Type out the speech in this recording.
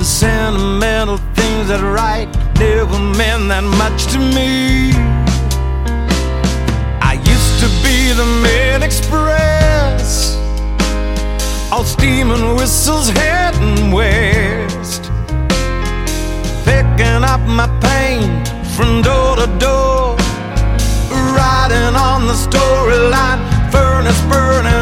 The sentimental things that write never meant that much to me. I used to be the Mail Express, all steam and whistles heading west, picking up my pain from door to door, riding on the storyline, furnace burning